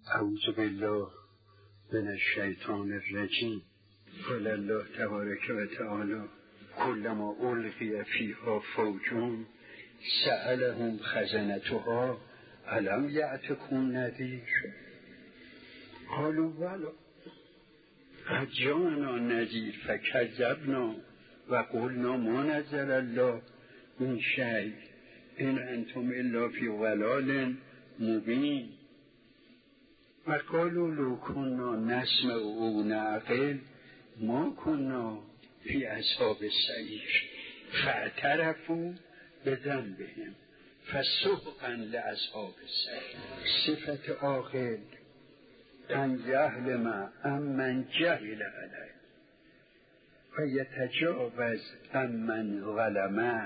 اعوذ بالله من الشیطان الرجیم. قال الله تبارک و تعالی کلما القی فیها فوج سألهم خزنتها الم یأتکم نذیر قالوا بلی قد جاءنا نذیر فکذبنا و قلنا ما نزل الله من شیء ان انتم الا فی ضلال مبین و قالوا لو کنا نسمع او نعقل ما کنا فی اصحاب السعیر فاعترفوا بذنبهم فسحقا لاصحاب السعیر. صفت عاقل ان یحلم عمن جهل علیه و یتجاوز عمن ظلمه.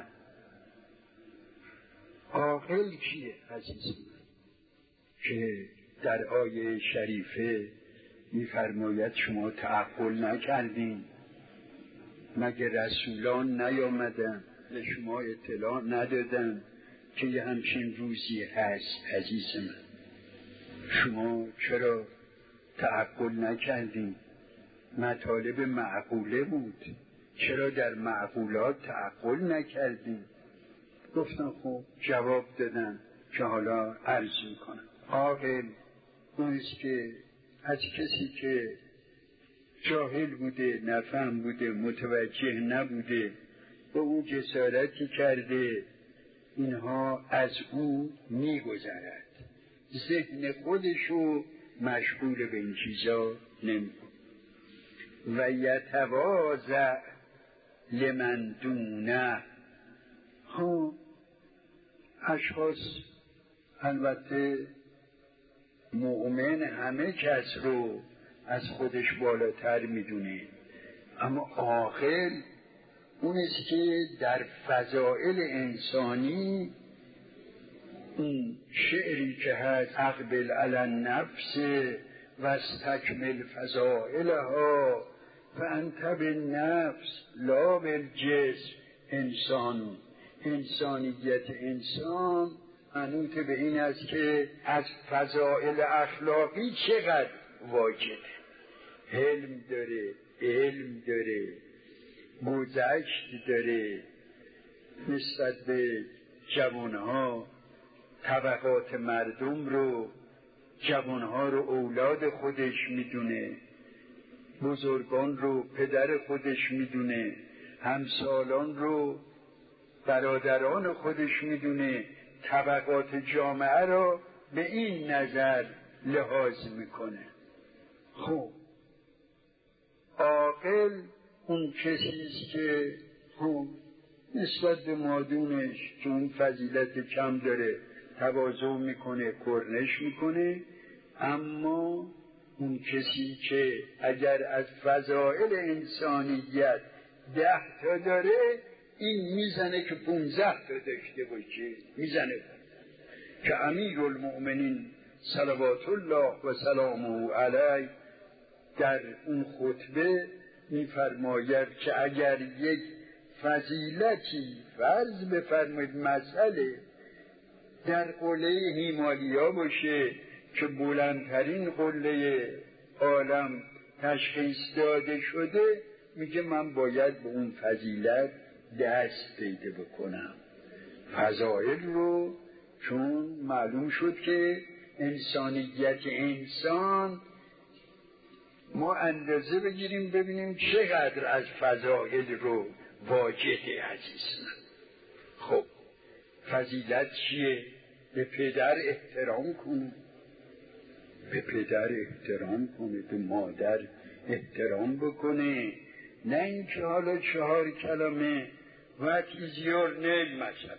عاقل کیه عزیزم؟ که در آیه شریفه می‌فرماید شما تعقل نکردین، مگه رسولان نیامدن به شما اطلاع ندادن که یه همچین روزی هست؟ عزیز من، شما چرا تعقل نکردین؟ مطالب معقوله بود، چرا در معقولات تعقل نکردین؟ گفتن خب جواب دادن که حالا عرض میکنم. عاقل اونیست که از کسی که جاهل بوده، نفهم بوده، متوجه نبوده، به اون جسارتی کرده، اینها از او میگذرد، ذهن خودشو مشغول به این چیزا نمیکن. و یتواضع لمن دونه. اشخاص البته مؤمن همه کس رو از خودش بالاتر میدونه، اما عاقل اونیست که در فضائل انسانی اون شعری که هست اقبل علی النفس و استکمل فضائلها فانت بالنفس لا بالجسم انسان. انسانیت انسان منوط به این است که از فضائل اخلاقی چقدر واجد، حلم داره، علم داره، گذشت داره، نسبت به جوانها طبقات مردم رو، جوانها رو اولاد خودش میدونه، بزرگان رو پدر خودش میدونه، همسالان رو برادران خودش میدونه، طبقات جامعه رو به این نظر لحاظ میکنه. خب عاقل اون کسیست که نسبت به مادونش که اون فضیلت کم داره تواضع میکنه، کرنش میکنه، اما اون کسی که اگر از فضائل انسانیت 10 تا داره، این میزنه که 15 تا داشته باشه، میزنه که امیرالمؤمنین صلوات الله و سلامه علیه در اون خطبه میفرماید که اگر یک فضیلتی فرض بفرمایید مسئله در قله هیمالیا باشه که بلندترین قله عالم تشخیص داده شده، میگه من باید به اون فضیلت دست پیدا بکنم. فضائل رو چون معلوم شد که انسانیت انسان ما اندازه بگیریم ببینیم چقدر از فضائل رو واجده. عزیزم خب فضیلت چیه؟ به پدر احترام کنه، به پدر احترام کنه، به مادر احترام بکنه، نه اینکه حالا 4 کلمه what is your name مثلا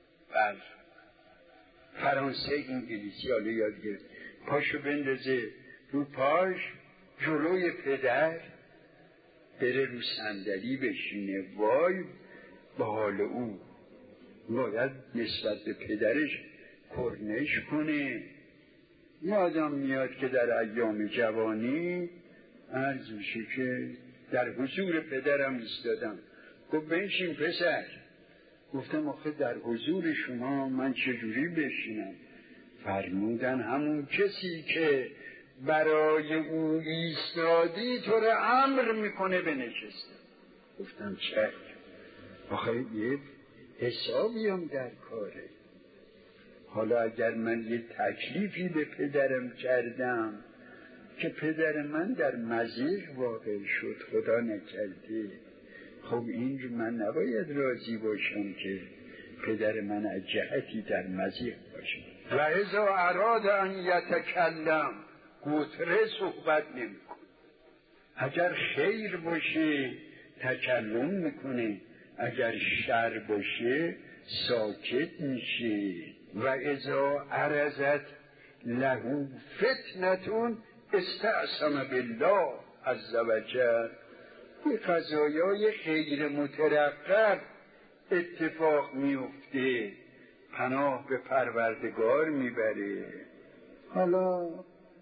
فرانسه انگلیسی حالا یاد گرفت، پاشو بندازه رو پاش جلوی پدر، بره رو صندلی بشینه. وای به حال او، باید نسبت به پدرش کرنش کنه. یادم میاد که در ایام جوانی عرض میشه که در حضور پدرم ایستادم، گفت بنشین پسر. گفتم آخه در حضور شما من چجوری بشینم؟ فرمودن همون کسی که برای او ایستادی تو را امر میکنه بنشسته. گفتم چه؟ آخه یه حسابیم در کاره. حالا اگر من یه تکلیفی به پدرم کردم که پدر من در مضیق واقع شد، خدا نکرده، خب این من نباید راضی باشم که پدر من از جهتی در مضیق باشه. و اذا اراد ان یتکلم، گوتره صحبت نمیکنه. اگر خیر باشه تکلم میکنه، اگر شر باشه ساکت میشه. و اذا عرضت له فتنة استعصم بالله عز وجل. به قضایای خیر مترقب اتفاق میفته، پناه به پروردگار میبره. حالا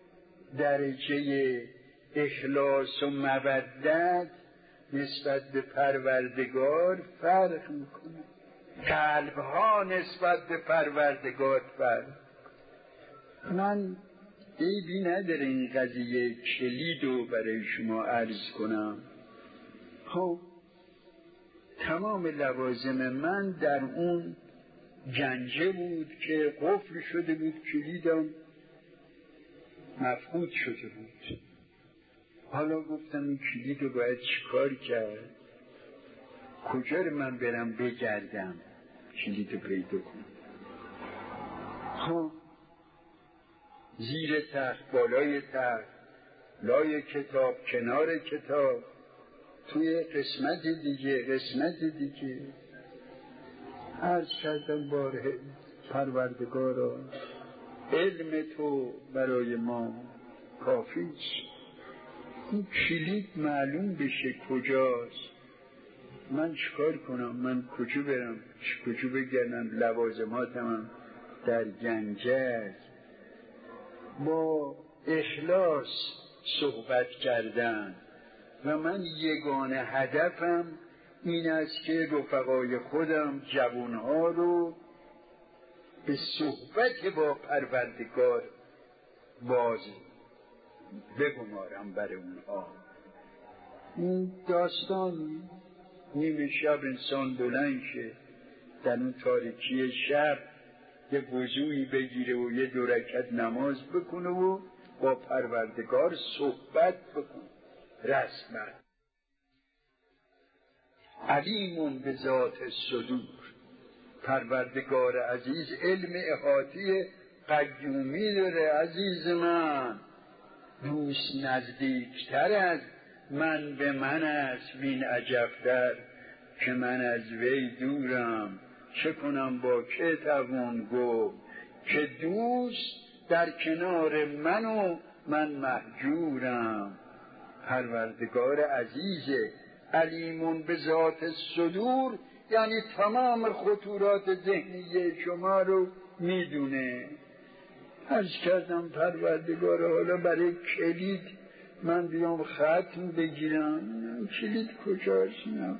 درجه اخلاص و مودت نسبت به پروردگار فرق میکنه، قلبها نسبت به پروردگار فرق. من عیبی نداره این قضیه کلیدو برای شما عرض کنم. خب تمام لوازم من در اون گنجه بود که قفل شده بود، کلیدم مفقود شده بود. حالا گفتم این کلیدو باید چیکار کرد؟ کجا رو من برم بگردم کلیدو پیدا کنم؟ خب زیر تخت، بالای تخت، لای کتاب، کنار کتاب، توی قسمت دیگه عرض کردم باره پروردگارا، علم تو برای ما کافیست. این کلید معلوم بشه کجاست، من چیکار کنم؟ من کجا برم؟ کجا بگردم؟ لوازماتم در گنجه است. با اخلاص صحبت کردن و من یگانه هدفم این است که رفقای خودم جوانها رو به صحبت با پروردگار باز بگمارم برای اونها. این داستان نیمه شب انسان بلند شه، در اون تاریکی شب یه وضوعی بگیره و یه 2 رکعت نماز بکنه و با پروردگار صحبت بکنه. رسمت علیم به ذات الصدور. پروردگار عزیز علم احاطی قیومی داره. عزیز من، دوست نزدیکتر از من به من است، وین عجبتر که من از وی دورم. چه کنم با که توان گفت که دوست در کنار من و من مهجورم. پروردگار عزیز علیمون به ذات الصدور، یعنی تمام خطورات ذهنی شما رو میدونه. عرض کردم پروردگار، حالا برای کلید من بیام ختم بگیرم، کلید کجاست؟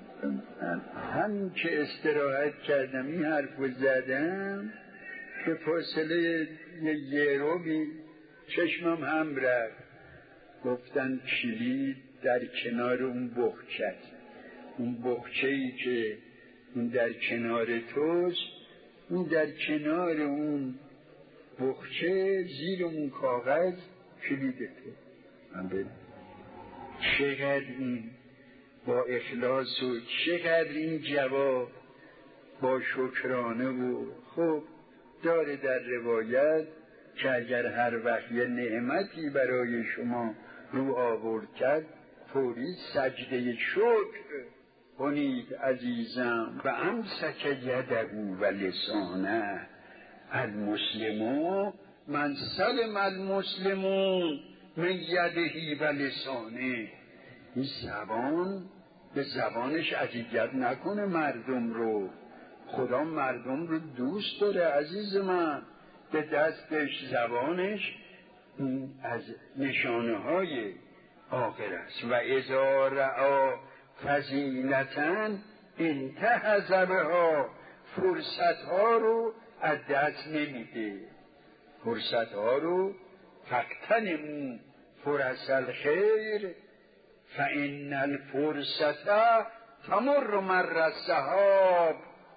همین که استراحت کردم این حرف زدم به فاصله یه روبی چشمم هم رفت. گفتن کلید در کنار اون بخچه، اون بخچه‌ای که اون در کنار توست، اون در کنار اون بخچه زیر اون کاغذ کلید تو. من ببین چقدر این با اخلاص و چقدر این جواب با شکرانه بود. خب داره در روایت که اگر هر وقت یه نعمتی برای شما رو آورد کرد، فوری سجده شکر کنید عزیزم. و امسک یده و لسانه المسلمون من سلم المسلمون من یدهی و لسانه. این زبان به زبانش اذیت نکنه مردم رو. خدا مردم رو دوست داره عزیز من. به دستش زبانش از نشانه های آخر است. و اذا رعا فضیلتاً انتهز بها، فرصت ها رو از دست نمیده. فرصت ها رو فاغتنموا فرص الخیر فان الفرصت تمر مر السحاب.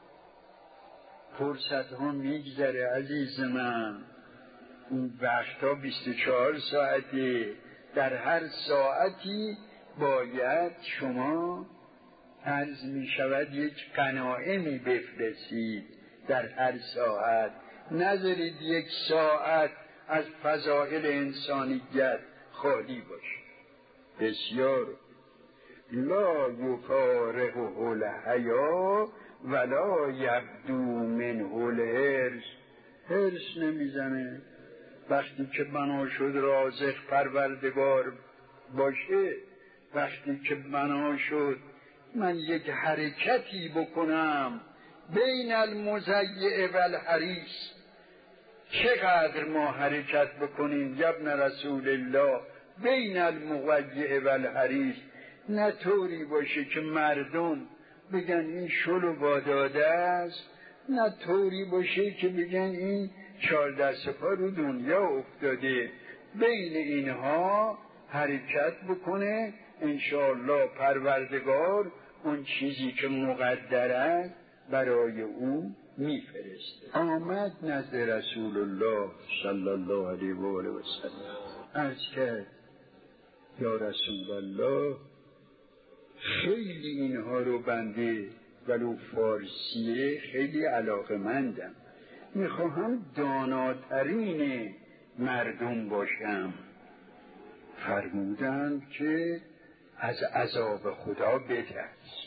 فرصت ها میگذره عزیز من، این وقتا 24 ساعته، در هر ساعتی باید شما عرض می شود یک غنایمی بفرستید در هر ساعت. نذارید یک ساعت از فضائل انسانیت خالی باشه. بسیار لا یفارقه الحیا ولا یبدو منه الحرص. حرص نمیزنه. وقتی که بنا شد رازق پروردگار باشه، وقتی که بنا شد من یک حرکتی بکنم بین المضیع و الحریص، چقدر ما حرکت بکنیم ابن رسول الله بین المضیع و الحریص، نه طوری باشه که مردم بگن این شلو باداده است، نه طوری باشه که بگن این 14 پا رو دنیا افتاده. بین اینها حرکت بکنه، انشاءالله پروردگار اون چیزی که مقدر است برای او میفرسته. آمد نزد رسول الله صلی الله علیه و آله و سلم، عرض کرد یا رسول الله خیلی اینها رو بنده ولو فارسیه خیلی علاقه‌مندم، میخواهم داناترین مردم باشم. فرمودند که از عذاب خدا بترس،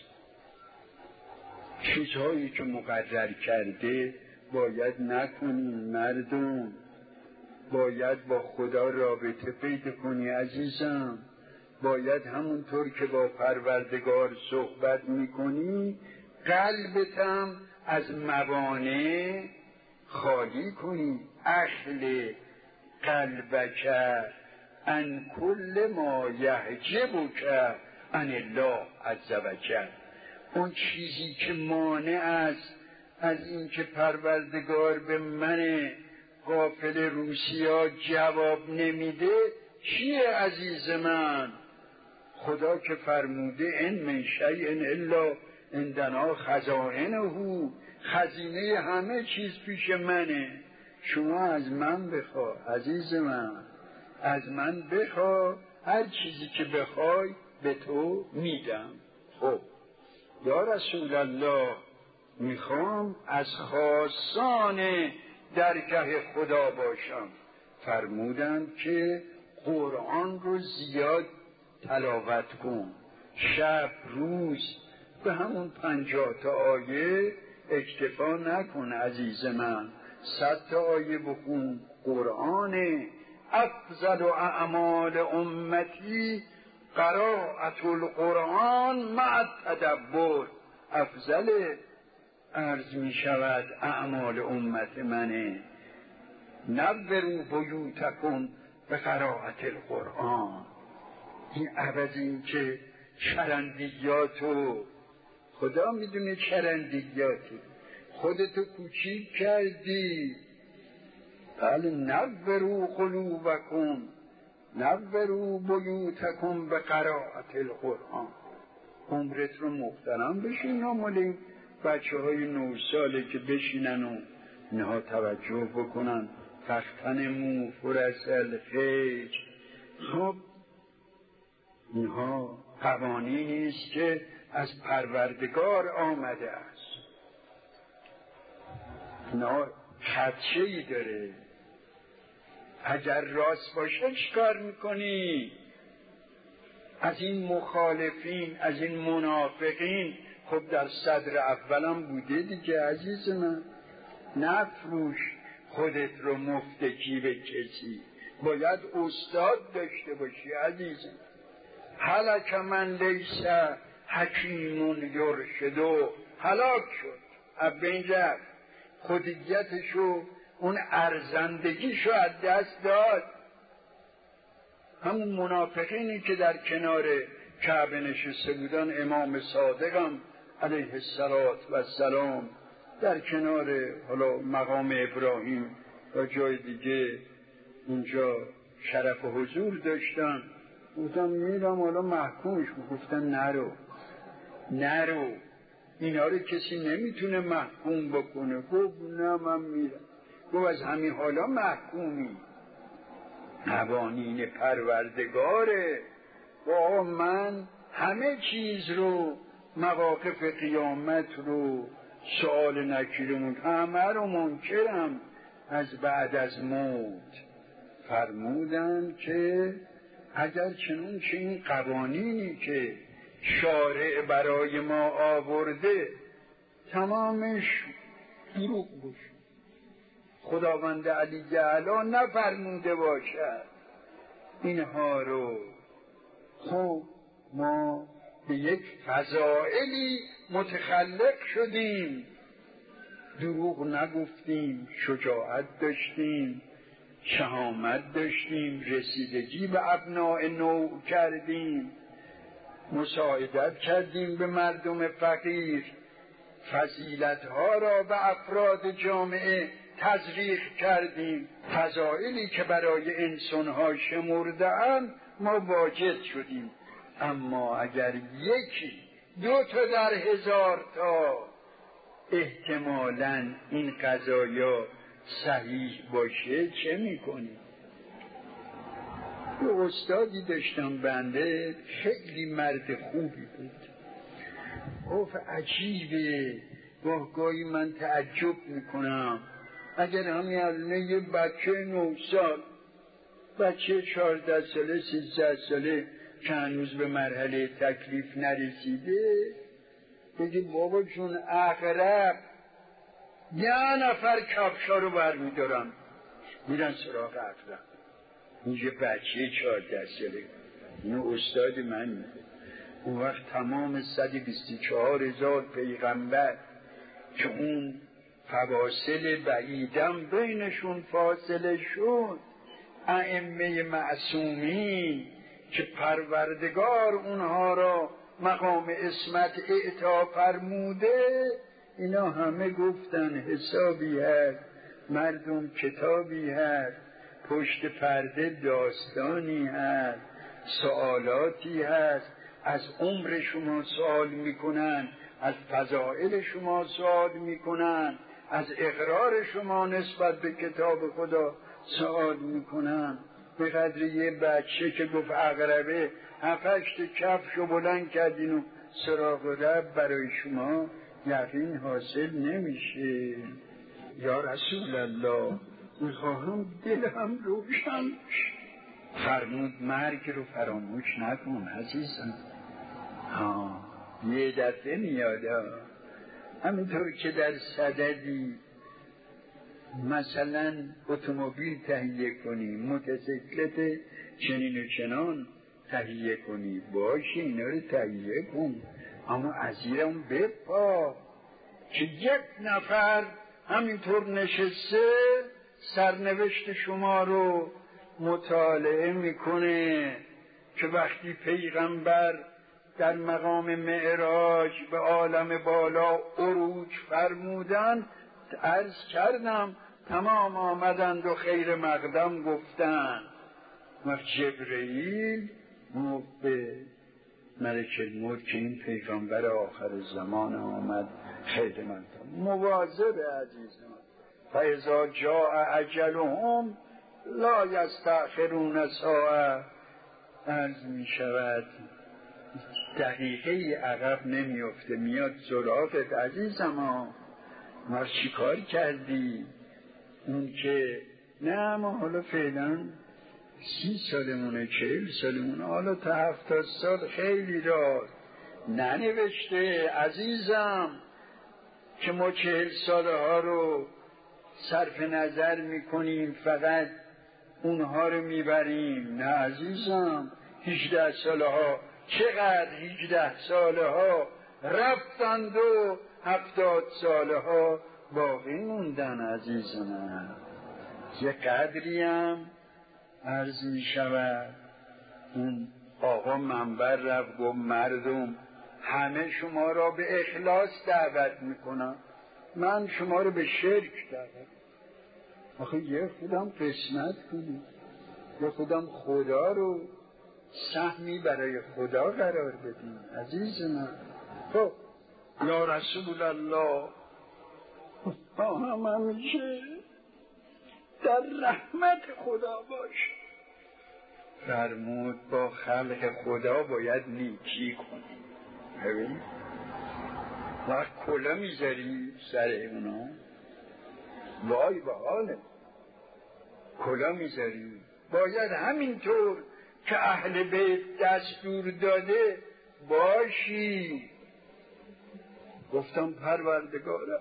چیزهایی که مقرر کرده باید نکنی. مردم باید با خدا رابطه پیدا کنی عزیزم، باید همونطور که با پروردگار صحبت میکنی قلبتم از موانع خالی کنی. اخل قلبک عن کل ما یحجبک عن الله عز وجل. اون چیزی که مانع است از این که پروردگار به من غافل روسیا جواب نمیده چیه عزیز من؟ خدا که فرموده ان من شیء الا عندنا خزائنه، خزینه همه چیز پیش منه. شما از من بخوا عزیز من، از من بخوا، هر چیزی که بخوای به تو میدم. خب یا رسول الله میخوام از خاصان درگاه خدا باشم. فرمودند که قرآن رو زیاد تلاوت کن، شب روز به همون 50 تا آیه اکتفا نکن عزیز من، 100 تا آیه بخون. قرآن افضل اعمال امتی قراءة القرآن مع التدبر. افضل عرض می شود اعمال امت منه. نوروا بیوتکم به قراءة القرآن. این عوض این که چرندیاتو، خدا میدونه چرندیاتو، خودتو کوچیک کردی. بله نوروا قلوبکم، نوروا بیوتکم به قراءة القرآن. عمرت رو محترم بشین. مال بچه های 9 ساله که بشینن و اینها توجه بکنن. فاغتنموا فرص الخیر. خب اینها قوانینی است که از پروردگار آمده است. اینا خدشه‌ای داره. اگر راست باشه چیکار میکنی؟ از این مخالفین، از این منافقین خب در صدر اولم بوده دیگه عزیز من. نفروش خودت رو مفتکی به کسی، باید استاد داشته باشی عزیزم. هلک من لیس حکیم یرشدو، هلاک شد ابنجر، خودیتشو اون ارزندگیشو از دست داد. همون منافقینی که در کنار کعبه نشسته بودن، امام صادقم علیه السلام در کنار حالا مقام ابراهیم و جای دیگه اونجا شرف حضور داشتم، گفتم میرم حالا محکومش. گفتن نرو اینا رو کسی نمیتونه محکوم بکنه. گفت نه من میرم. گفت از همین حالا محکومی، قوانین پروردگاره. و من همه چیز رو، مواقف قیامت رو، سؤال نکیرمون همه رو منکرم از بعد از موت. فرمودن که اگر چنانچه این قوانینی که شارع برای ما آورده تمامش دروغ باشه، خداوند علی اعلی نفرموده باشد اینها رو، خب ما به یک فضائلی متخلق شدیم، دروغ نگفتیم، شجاعت داشتیم، شهامت داشتیم، رسیدگی به ابناء نوع کردیم، مساعدت کردیم به مردم فقیر، فضیلتها را به افراد جامعه تزریق کردیم، فضائلی که برای انسانها شمرده‌اند ما واجد شدیم. اما اگر یکی دو تا در هزار تا احتمالاً این قضایا صحیح باشه چه میکنی؟ یه استادی داشتم بنده، خیلی مرد خوبی بود. گفت عجیبه، گاهی من تعجب میکنم اگر همین الان یه بچه 9 سال، بچه 14 ساله 13 ساله که هنوز به مرحله تکلیف نرسیده بگی بابا جون عقرب 10 نفر کفشا رو برمیدارن میرن سراغ عقرب، اینجا بچه 14 ساله. اینو استاد من میگه. اون وقت تمام 124,000 پیغمبر که اون فواصل بعیدم بینشون فاصله شد، ائمه معصومین که پروردگار اونها را مقام عصمت اعطا فرموده، اینا همه گفتن حسابی هست، مردم کتابی هست، پشت پرده داستانی هست، سوالاتی هست، از عمر شما سوال میکنن، از فضائل شما سوال میکنن، از اقرار شما نسبت به کتاب خدا سوال میکنن. به قدر یه بچه که گفت عقربه 7-8 کفشو بلند کردین و سراغ رب برای شما یقین حاصل نمیشه. یا رسول الله میخواهم دلم روشن. فرمود مرگ رو فراموش نکن عزیزم. یه دفعه میاد، همینطور که در صددی مثلا اتومبیل تهیه کنی، موتورسیکلت چنین و چنان تهیه کنی، باشه اینا رو تهیه کن، اما ازیرم بپا که یک نفر همینطور نشسته سرنوشت شما رو مطالعه میکنه که وقتی پیغمبر در مقام معراج به عالم بالا عروج فرمودن، عرض کردم تمام آمدند و خیر مقدم گفتن و جبرئیل به ملک الموت که این پیغمبر آخر زمان آمد خیر مقدم مواظب عزیزان. فاذا جاء اجلهم لا یستأخرون ساعه. عرض می شود دقیقه عقب نمیفته، میاد سراغت عزیزم. ما چی کار کردی؟ اون که نه ما حالا فعلا 30 سالمونه 40 سالمونه، حالا تا 70 سال خیلی را ننوشته عزیزم که ما 40 ساله ها رو صرف نظر میکنیم، فقط اونها رو میبریم. نه عزیزم، 18 ساله ها چقدر 18 ساله ها رفتند و 70 ساله ها باقی موندن عزیزم. یه قدری هم عرض می شود اون آقا منبر رفت گفت مردم همه شما را به اخلاص دعوت میکنم، من شما رو به شرک دعوت. آخه یه خودم قسمت کنی، یه خودم خدا رو سهمی برای خدا قرار بدیم. عزیز من، خب یا رسول الله هم همیشه در رحمت خدا باش. فرمود با خلق خدا باید نیکی کنی. ببین وقت کلا میذاری سر اونا، وای به حاله، کلا میذاری. باید همینطور که اهل بیت دستور داده باشی. گفتم پروردگارم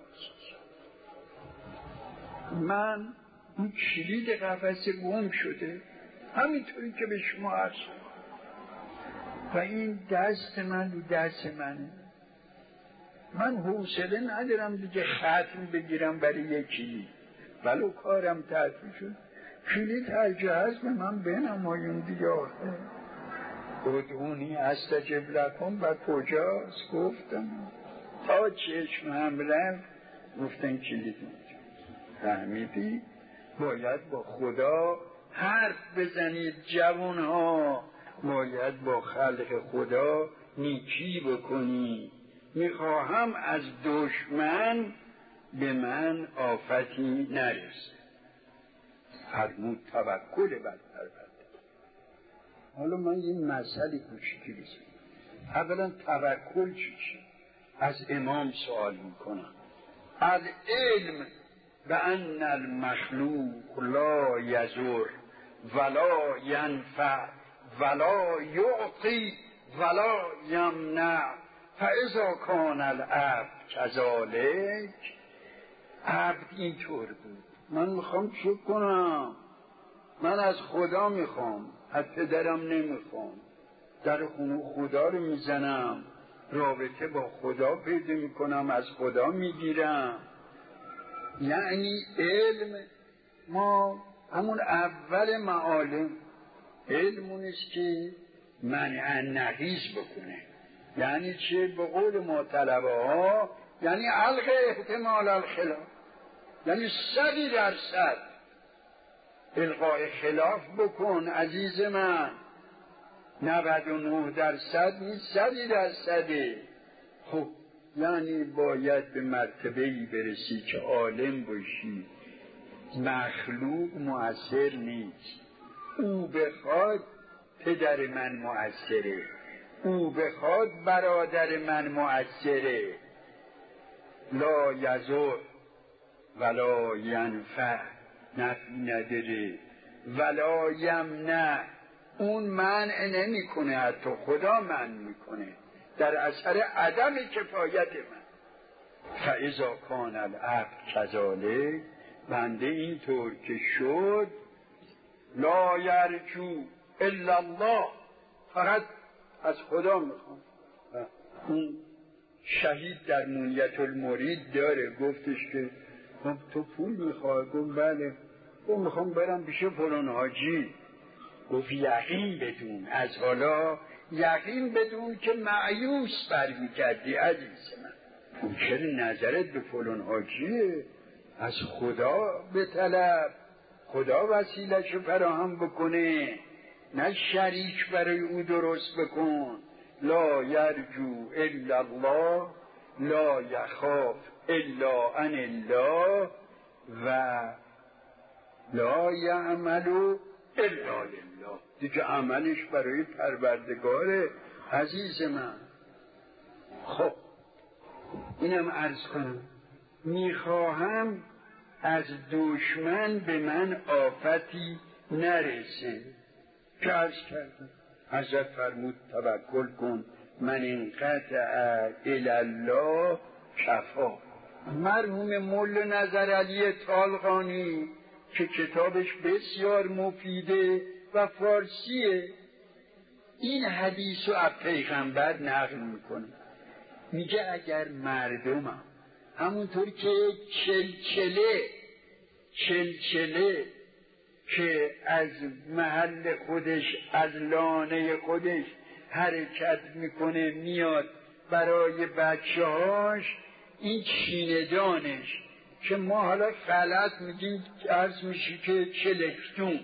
من این کلید قفسه گم شده، همینطوری که به شما عرض و این دست من رو دست منه. من حوصله ندارم دیگه ختم بگیرم برای یکی، ولو کارم تعطیل شد. کلید هر جا هست به من بنمایون دیگه. آخه ادعونی استجب لکم و کجاست؟ گفتم تا چشم هم رفت، گفتن کلید اونجا. فهمیدی؟ باید با خدا حرف بزنید جوان ها، باید با خلق خدا نیکی بکنی. میخواهم از دشمن به من آفتی نرسه. فرمود توکل بر پروردگار. حالا من یه مسئله کوچیکی بزنم. اولا توکل چیه؟ از امام سوال میکنم. العلم بأن المخلوق لا یضر ولا ینفع ولا یعطی ولا یمنع فاذا کان العبد کذالک. عبد اینطور بود. من میخوام چه کنم؟ من از خدا میخوام، از پدرم نمیخوام. در خونه خدا رو میزنم، رابطه با خدا پیدا میکنم، از خدا میگیرم. یعنی علم ما همون اول معالم علم اونست که منع نقیض بکنه. یعنی چه؟ به قول ما طلبه ها یعنی علق احتمال الخلاف، یعنی 100% القای خلاف بکن عزیز من. 99% نیست، 100%. خب یعنی باید به مرتبه‌ای برسی که عالم باشی مخلوق مؤثر نیست. او بخواد پدر من مؤثره، او بخواد برادر من مؤثره. لا یضر ولا ینفع، نفی نداره، ولا یمنع، اون منع نمی کنه، حتی خدا منع میکنه در اثر عدم کفایت من. فاذا کان العبد کذالک، بنده اینطور که شد لا یرجو الا الله، فقط از خدا میخوام. اون شهید در منیت المرید داره، گفتش که تو پول میخوای؟ گفت بله. گفت میخوام برم پیش فلان حاجی. گفت یقین بدون، از حالا یقین بدون که مایوس برمیکردی عزیز من. چرا نظرت به فلان حاجیه؟ از خدا بطلب، خدا وسیله‌شو فراهم بکنه، نه شریک برای او درست بکن. لا یرجو الا الله لا یخاف الا عن الله و لا یعمل الا لله. دیگه عملش برای پروردگاره عزیز من. خب اینم عرض کنم، میخواهم از دشمن به من آفتی نرسه که عرض کردم. حضرت فرمود توکل کن، من انقطع الی الله کفا. مرحوم مولا نظرعلی طالقانی که کتابش بسیار مفیده و فارسیه، این حدیث رو از پیغمبر نقل میکنه. میگه اگر مردمم همونطور که چلچله که از محل خودش، از لانه خودش حرکت میکنه میاد برای بچه هاش، این چیندانش که ما حالا غلط میگیم، عرض میشه که چلکتون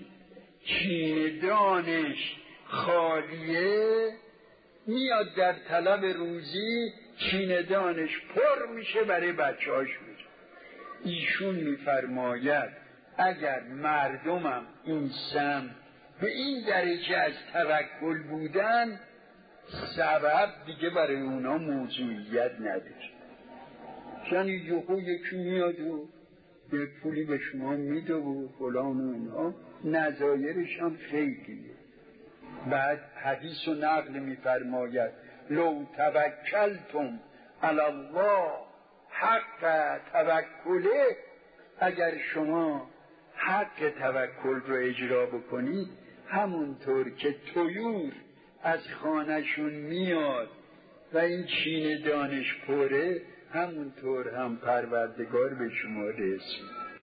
چیندانش خالیه، میاد در طلب روزی چیندانش پر میشه برای بچه‌هاش میشه. ایشون میفرماید اگر مردمم این سم به این درجه از توکل بودن، سبب دیگه برای اونا موضوعیت نداره. یعنی یکی میاد و یک پولی به شما میده و فلان و اینا، نظایرش هم خیلیه. بعد حدیث و نقل میفرماید لو توکلتم علی الله حق توکله، اگر شما حق توکل رو اجرا بکنید، همونطور که طیور از خانهشون میاد و این چین دانش پره، همونطور هم پروردگار به شما رسید.